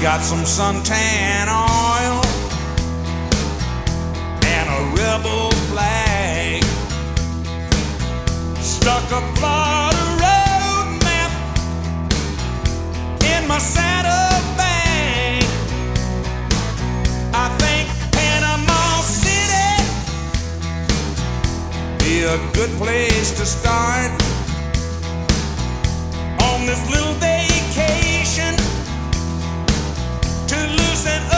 Got some suntan oil and a rebel flag. Stuck a Florida road map in my saddlebag. I think Panama City be a good place to start on this little vacation to loosen